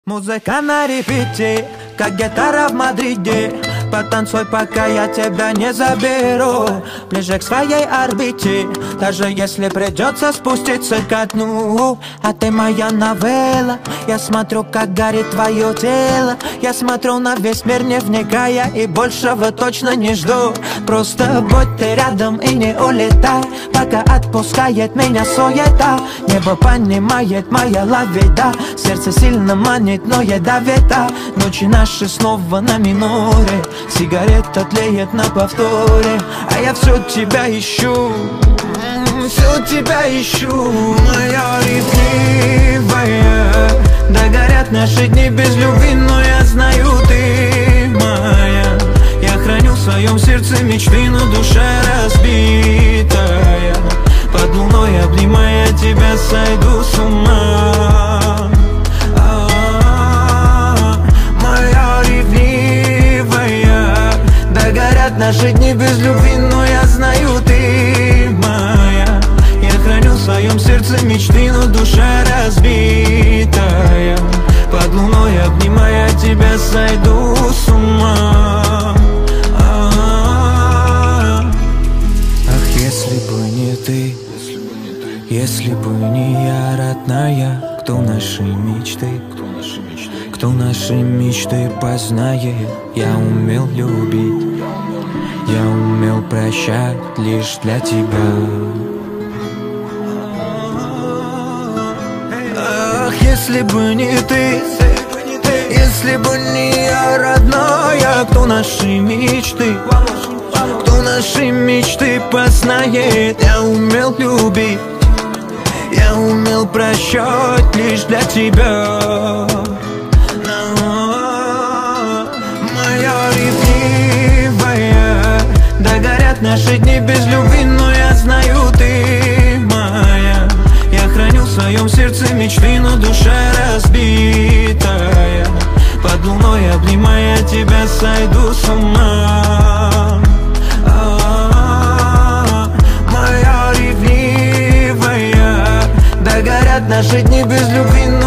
Музыка на репите, как гитара в Мадриде. Потанцуй, пока я тебя не заберу ближе к своей орбите, даже если придется спуститься ко дну. А ты моя новелла, я смотрю, как горит твое тело. Я смотрю на весь мир, не вникая, и большего точно не жду. Просто будь ты рядом и не улетай, пока отпускает меня суета. Небо понимает моя лавида, сердце сильно манит, но ядовито. Ночи наши снова на миноре, сигарета тлеет на повторе, а я все тебя ищу, все тебя ищу, моя ревнивая. Да горят наши дни без любви, но я знаю, ты моя. Я храню в своем сердце мечты, но душа разбитая. Под луной, обнимая тебя, сойду с ума. Моя ревнивая. Да горят наши дни без любви, но я знаю, ты моя. Я храню в своем сердце мечты, но душа разбитая. Под луной, обнимая тебя, сойду с ума. Ах, если бы не ты, если бы не я, родная, кто наши мечты, кто наши мечты познает. Я умел любить, я умел прощать лишь для тебя. Ах, если бы не ты, если бы не я, родная, кто наши мечты, кто наши мечты познает. Я умел любить, я умел прощать лишь для тебя. Моя ревнивая. Да горят наши дни без любви, но я знаю, ты моя. Я храню в своем сердце мечты, но душа разбитая. Под луной, обнимая тебя, сойду с ума. Моя ревнивая. Да горят наши дни без любви,